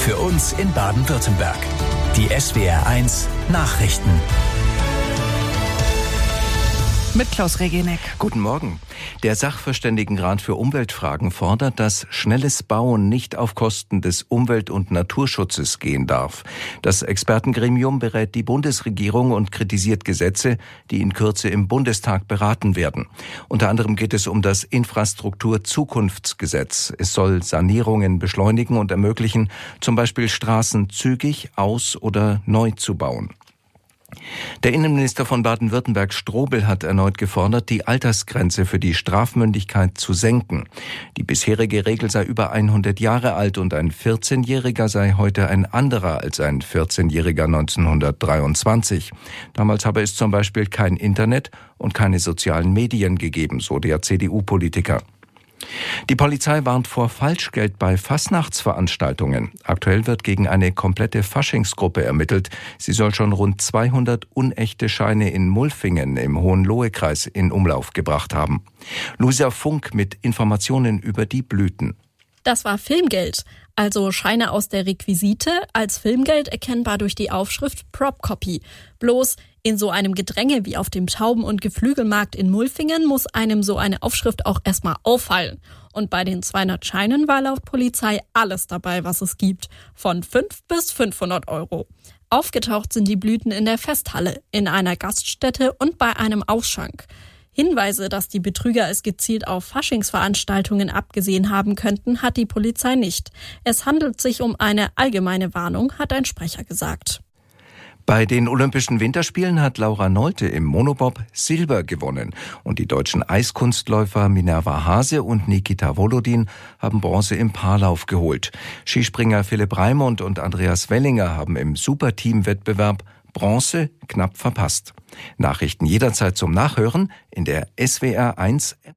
Für uns in Baden-Württemberg. Die SWR1 Nachrichten. Mit Klaus Regeneck. Guten Morgen. Der Sachverständigenrat für Umweltfragen fordert, dass schnelles Bauen nicht auf Kosten des Umwelt- und Naturschutzes gehen darf. Das Expertengremium berät die Bundesregierung und kritisiert Gesetze, die in Kürze im Bundestag beraten werden. Unter anderem geht es um das Infrastrukturzukunftsgesetz. Es soll Sanierungen beschleunigen und ermöglichen, zum Beispiel Straßen zügig aus- oder neu zu bauen. Der Innenminister von Baden-Württemberg Strobel hat erneut gefordert, die Altersgrenze für die Strafmündigkeit zu senken. Die bisherige Regel sei über 100 Jahre alt und ein 14-Jähriger sei heute ein anderer als ein 14-Jähriger 1923. Damals habe es zum Beispiel kein Internet und keine sozialen Medien gegeben, so der CDU-Politiker. Die Polizei warnt vor Falschgeld bei Fastnachtsveranstaltungen. Aktuell wird gegen eine komplette Faschingsgruppe ermittelt. Sie soll schon rund 200 unechte Scheine in Mulfingen im Hohenlohe-Kreis in Umlauf gebracht haben. Luisa Funk mit Informationen über die Blüten. Das war Filmgeld, also Scheine aus der Requisite, als Filmgeld erkennbar durch die Aufschrift Prop Copy. Bloß in so einem Gedränge wie auf dem Tauben- und Geflügelmarkt in Mulfingen muss einem so eine Aufschrift auch erstmal auffallen. Und bei den 200 Scheinen war laut Polizei alles dabei, was es gibt. Von 5 bis 500 Euro. Aufgetaucht sind die Blüten in der Festhalle, in einer Gaststätte und bei einem Ausschank. Hinweise, dass die Betrüger es gezielt auf Faschingsveranstaltungen abgesehen haben könnten, hat die Polizei nicht. Es handelt sich um eine allgemeine Warnung, hat ein Sprecher gesagt. Bei den Olympischen Winterspielen hat Laura Nolte im Monobob Silber gewonnen. Und die deutschen Eiskunstläufer Minerva Hase und Nikita Volodin haben Bronze im Paarlauf geholt. Skispringer Philipp Raimund und Andreas Wellinger haben im Superteam-Wettbewerb Bronze knapp verpasst. Nachrichten jederzeit zum Nachhören in der SWR1 App.